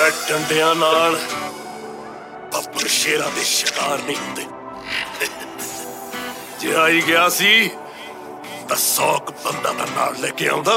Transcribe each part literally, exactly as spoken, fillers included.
ਡੰਡਿਆਂ ਨਾਲ ਬੱਬਰ ਸ਼ੇਰਾਂ ਦੇ ਸ਼ਿਕਾਰ ਨਹੀਂ ਹੁੰਦੇ। ਜੇ ਆਈ ਗਿਆ ਸੀ ਤਾਂ ਸੌ ਕੁ ਬੰਦਾ ਤਾਂ ਨਾਲ ਲੈ ਕੇ ਆਉਂਦਾ।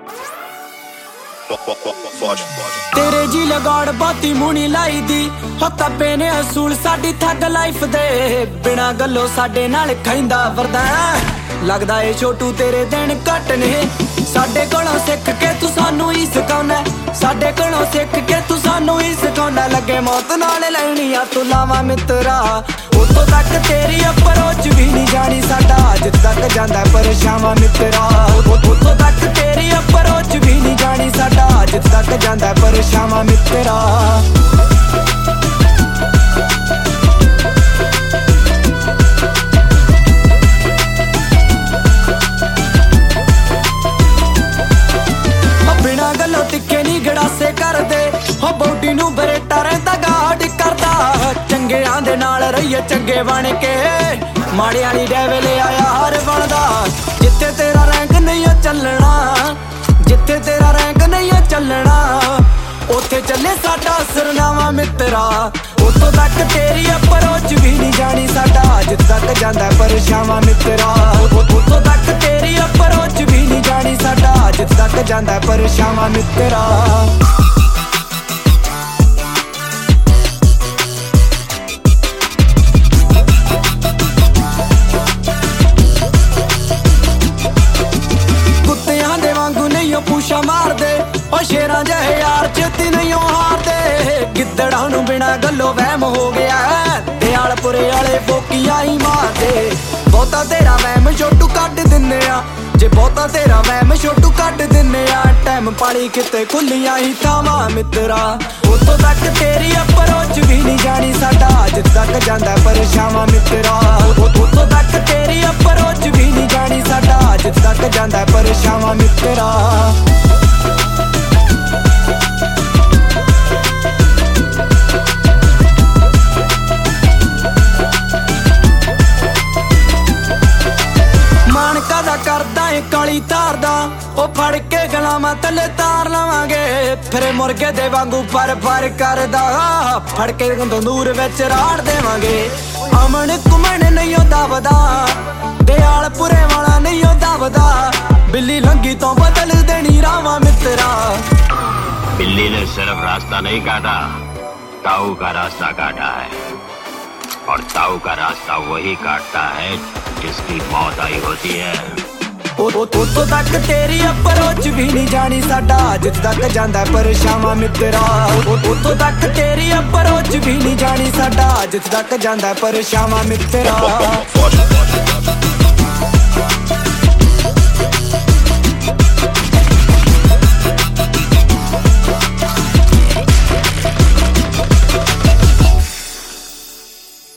तेरे जी लगाड़ बाती मुनी लाई दी हो तब्बे ने असूल साडी थग लाइफ दे बिना गल्लो साडे नाल खैंदा वरदा लगदा ए छोटू तेरे दिन घट ने साडे कोलों सिख के तू सानू ही सिखाउंदा साडे कोलों सिख के तू सानू ही सिखाउंदा लगे मौत नाल लैणी आ तू लावा मित्रा उतों तक तेरी अप्रोच भी नहीं जानी साडा जित तक जांदा परछावां मित्रा उतों तक तेरी अप्रोच भी नहीं जानी साडा जित तक जांदा परछावां मित्रा। बिना गल्लों तिक्के नी गड़ासे करदे हो बॉडी नू बरेटा रहंदा गाड करदा चंगियां दे नाल रहिए चंगे बन के माड़े वाली डेवले आया हर बनदा जिथे तेरा रैंक नहीं चलना जिथे तेरा रैंक नहीं चलना उथे चले साडा सरनामा मित्रा उतों तक तेरी अप्रोच भी नहीं जानी साडा जित तक जांदा परछावां मित्रा उतों तक तेरी अप्रोच भी नहीं जानी साडा जित तक जांदा परछावां मित्रा। कुत्तियां दे वांगू नहीं पूछा मार दे ओ शेरां जहे यार चेती नहीं हारदे गिद्दड़ां नू बिना गल्लो वहम हो गया दयालपुरे वाले फोकियां ही मारदे बहुता तेरा वहम छोटू कट दिन्ने आ जे बहुता तेरा वहम छोटू कट दिन्ने आ टाइम पानी किते खुलियां ही थावां मित्रा उतों तक तेरी अप्रोच भी नहीं जानी साडा जित तक जांदा परछावां मित्रा उतों तक तेरी अप्रोच भी नहीं जानी साडा जित तक जांदा परछावां मित्रा। मानका दा करदा ए काली तार दा ओ फड़ के गलावां थल्ले तार लवांगे फिर मुर्गे दे वांगू पर पर करदा फड़ के तंदूर विच राड़ देवांगे अमन कुमन नहीं दबदा दयालपुरे वाला नहीं दबदा बिल्ली लंगी तो बदल देनी रावां मित्रा। बिल्ली ने सिर्फ रास्ता नहीं काटा ताऊ का रास्ता काटा है और ताऊ का रास्ता वही काटता है जिसकी मौत आई होती है। उतों तक तेरी अप्रोच भी नहीं जानी साडा जित तक जांदा परछावां मित्रा उतों तक तेरी अप्रोच भी नहीं जानी साडा जित तक जांदा परछावां मित्रा।